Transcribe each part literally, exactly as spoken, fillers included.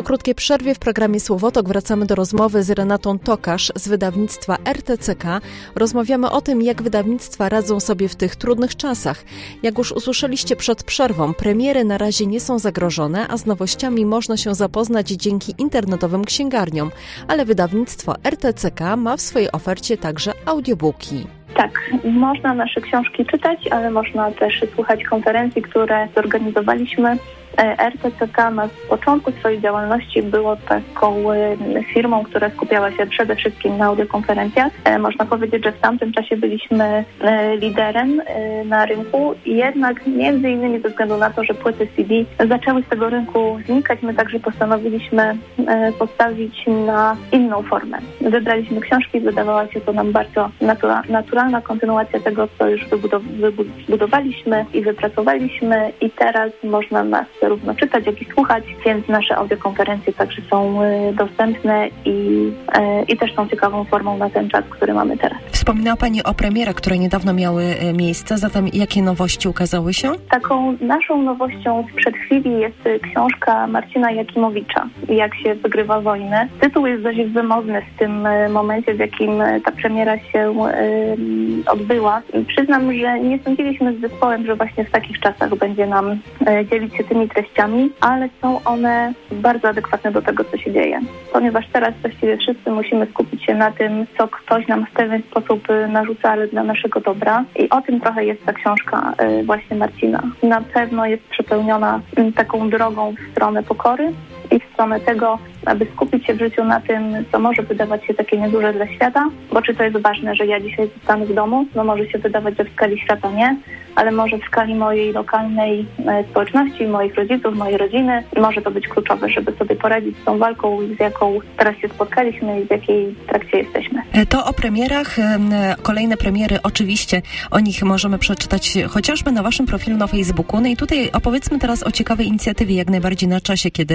Po krótkiej przerwie w programie Słowotok wracamy do rozmowy z Renatą Tokarz z wydawnictwa R T C K. Rozmawiamy o tym, jak wydawnictwa radzą sobie w tych trudnych czasach. Jak już usłyszeliście przed przerwą, premiery na razie nie są zagrożone, a z nowościami można się zapoznać dzięki internetowym księgarniom. Ale wydawnictwo R T C K ma w swojej ofercie także audiobooki. Tak, można nasze książki czytać, ale można też słuchać konferencji, które zorganizowaliśmy. R T C K na początku swojej działalności było taką firmą, która skupiała się przede wszystkim na audiokonferencjach. Można powiedzieć, że w tamtym czasie byliśmy liderem na rynku, jednak między innymi ze względu na to, że płyty C D zaczęły z tego rynku znikać, my także postanowiliśmy postawić na inną formę. Wybraliśmy książki, wydawała się to nam bardzo natura- naturalna kontynuacja tego, co już wybudowaliśmy i wypracowaliśmy, i teraz można nas zarówno czytać, jak i słuchać, więc nasze audiokonferencje także są dostępne i, i też są ciekawą formą na ten czas, który mamy teraz. Wspominała Pani o premierach, które niedawno miały miejsce, zatem jakie nowości ukazały się? Taką naszą nowością sprzed chwili jest książka Marcina Jakimowicza, Jak się wygrywa wojnę. Tytuł jest dość wymowny w tym momencie, w jakim ta premiera się odbyła. Przyznam, że nie sądziliśmy z zespołem, że właśnie w takich czasach będzie nam dzielić się tymi treściami, ale są one bardzo adekwatne do tego, co się dzieje. Ponieważ teraz właściwie wszyscy musimy skupić się na tym, co ktoś nam w pewien sposób narzuca, ale dla naszego dobra. I o tym trochę jest ta książka właśnie Marcina. Na pewno jest przepełniona taką drogą w stronę pokory i w stronę tego, aby skupić się w życiu na tym, co może wydawać się takie nieduże dla świata, bo czy to jest ważne, że ja dzisiaj zostanę w domu? No może się wydawać, że w skali świata nie, ale może w skali mojej lokalnej społeczności, moich rodziców, mojej rodziny może to być kluczowe, żeby sobie poradzić z tą walką, z jaką teraz się spotkaliśmy i w jakiej trakcie jesteśmy. To o premierach, kolejne premiery, oczywiście o nich możemy przeczytać chociażby na Waszym profilu na Facebooku. No i tutaj opowiedzmy teraz o ciekawej inicjatywie, jak najbardziej na czasie, kiedy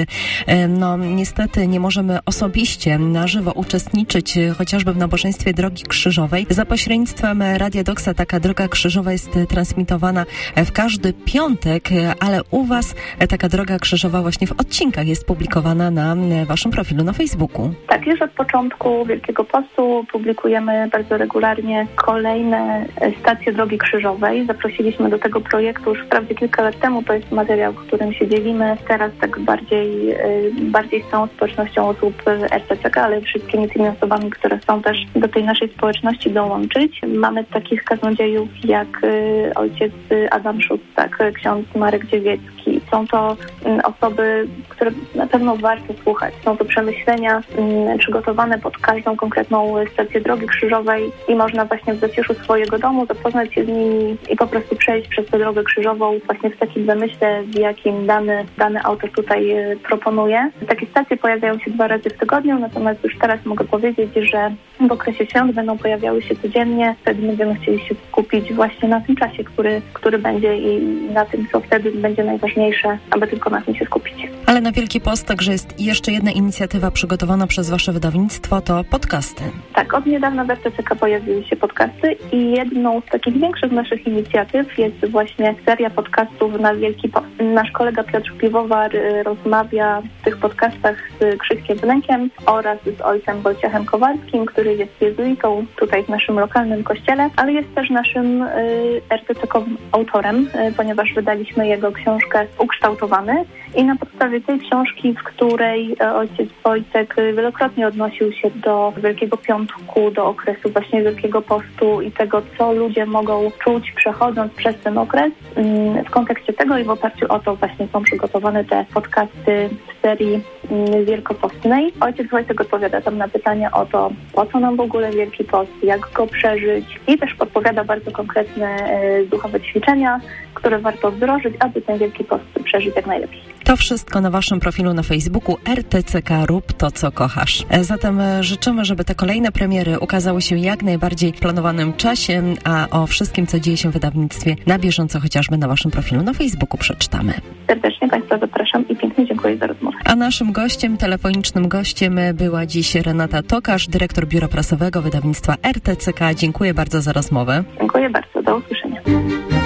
no niestety nie możemy osobiście na żywo uczestniczyć chociażby w nabożeństwie Drogi Krzyżowej. Za pośrednictwem Radia Doksa taka Droga Krzyżowa jest transmitowana w każdy piątek, ale u Was taka Droga Krzyżowa właśnie w odcinkach jest publikowana na Waszym profilu na Facebooku. Tak, już od początku Wielkiego Postu publikujemy bardzo regularnie kolejne stacje Drogi Krzyżowej. Zaprosiliśmy do tego projektu już wprawdzie kilka lat temu, to jest materiał, którym się dzielimy teraz tak bardziej, bardziej z całą społecznością osób R T C K, ale wszystkimi tymi osobami, które chcą też do tej naszej społeczności dołączyć. Mamy takich kaznodziejów jak ojciec Adam Szóstak, ksiądz Marek Dziewiecki. Są to osoby, które na pewno warto słuchać. Są to przemyślenia przygotowane pod każdą konkretną stację Drogi Krzyżowej i można właśnie w zaciszu swojego domu zapoznać się z nimi i po prostu przejść przez tę Drogę Krzyżową właśnie w takim zamyśle, w jakim dany, dany autor tutaj proponuje. Takie stacje pojawiają się dwa razy w tygodniu, natomiast już teraz mogę powiedzieć, że w okresie świąt będą pojawiały się codziennie. Wtedy będziemy chcieli się skupić właśnie na tym czasie, który, który będzie i na tym, co wtedy będzie najważniejsze, aby tylko na tym się skupić. Ale na Wielki Post także jest jeszcze jedna inicjatywa przygotowana przez Wasze wydawnictwo, to podcasty. Tak, od niedawna w R T C K pojawiły się podcasty i jedną z takich większych naszych inicjatyw jest właśnie seria podcastów na Wielki Post. Nasz kolega Piotr Piwowar rozmawia w tych podcastach z Krzyśkiem Wnękiem oraz z ojcem Wojciechem Kowalskim, który jest jezuitą tutaj w naszym lokalnym kościele, ale jest też naszym y, R T C K-owym autorem, y, ponieważ wydaliśmy jego książkę Ukształtowany i na podstawie tej książki, w której y, ojciec Wojtek wielokrotnie odnosił się do Wielkiego Piątku, do okresu właśnie Wielkiego Postu i tego, co ludzie mogą czuć przechodząc przez ten okres. Y, w kontekście tego i w oparciu o to właśnie są przygotowane te podcasty w serii y, wielkopostnej. Ojciec Wojtek odpowiada tam na pytania o to, po co nam w ogóle Wielki Post, jak go przeżyć i też podpowiada bardzo konkretne y, duchowe ćwiczenia, które warto wdrożyć, aby ten Wielki Post przeżyć jak najlepiej. To wszystko na Waszym profilu na Facebooku R T C K Rób to, co kochasz. Zatem życzymy, żeby te kolejne premiery ukazały się jak najbardziej w planowanym czasie, a o wszystkim, co dzieje się w wydawnictwie na bieżąco, chociażby na Waszym profilu na Facebooku przeczytamy. Serdecznie Państwa zapraszam i pięknie dziękuję za rozmowę. A naszym gościem, telefonicznym gościem była dziś Renata Tokarz, dyrektor Biura Prasowego wydawnictwa R T C K. Dziękuję bardzo za rozmowę. Dziękuję bardzo, do usłyszenia.